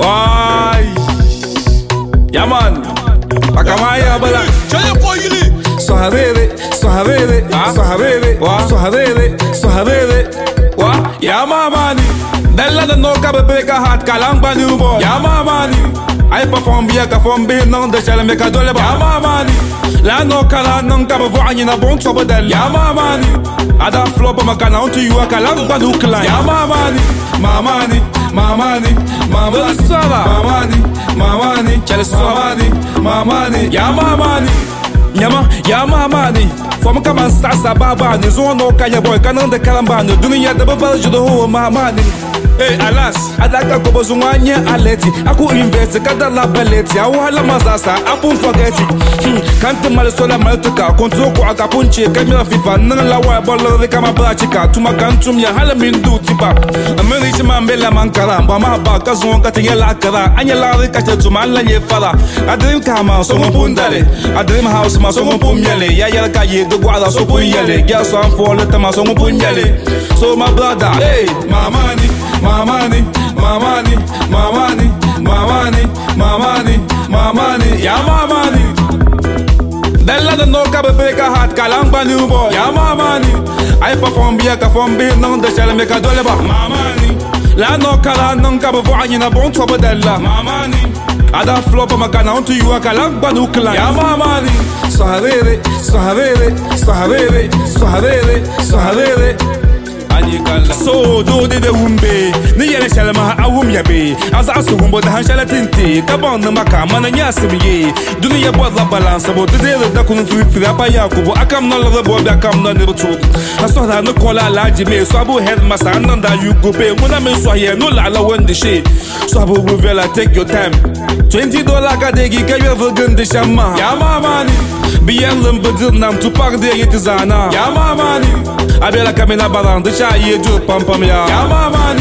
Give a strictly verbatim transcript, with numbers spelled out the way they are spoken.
Why? Yeah man. Akamaya bala. Chaya koyili. Sohabebe, sohabebe, sohabebe, sohabebe, sohabebe. Wa? Yeah mamani. Della the no kabebe hat kalamba nubo. Yeah mamani. I perform bien, perform bien, non de chez make a dollar. Yeah mamani. La no kala non kaba voani na bon sobo del. Yeah mamani. Ada flop makana onto you akalamba nukla. Yeah mamani. Mamani, mamani, mamani, mamani, mamani, mamani, mamani, ya mamani, nyama, ya mamani. From kama sasa baba ni zono kaya boy kanan de kalambano dunia de baval judo ho mamani. Hey alas, adaka ko bozunganye aleti. Aku invest kada la beleti. Awala mazasa, apun forgeti. Kante mal sola maltuka, kontrol ko akapunche kamera fifa nan la wa bolo de kama brachika. Tuma kantum ya hala min du tipa. Ameni chima mbela mankara, mama ba kazon katinga la kara. Anya la rika tuma la ye fala. Adrim kama so pundale. Adrim house ma so pumyele. Ya ya ka ye do gwada so punyele. Girl so am for let ma so punyele. So my brother, hey, mamani. Mamani, mamani, mamani, mamani, mamani, mamani, ya mamani. Della the no kabebe hat kalamba nubo. Ya mamani. I perform bien, perform bien, non de chez make a dollar. Mamani. La no kala non kaba voani na bon toba della. Mamani. Ada flop makana onto you akalamba nukla. Ya mamani. Sohabebe, sohabebe, sohabebe, sohabebe, sohabebe. So do de de wumbe ni yele shalama awum yabe as asu wumbo da hanshala tinti kabon na makama na nyasimiye dunia bodla balance bo de de da kunu fi fi apa yakubo akam na lo bo akam na ne to aso da no kola laji me so abu head masa nan da you go pay muna me so here no la la wonde she so abu vela take your time twenty dollars ka de gi ka yo vugun de shama ya mamani bien lembedil nam tu par de yetizana ya mamani abela kamena balan de cha ye do pam pam ya ya mamani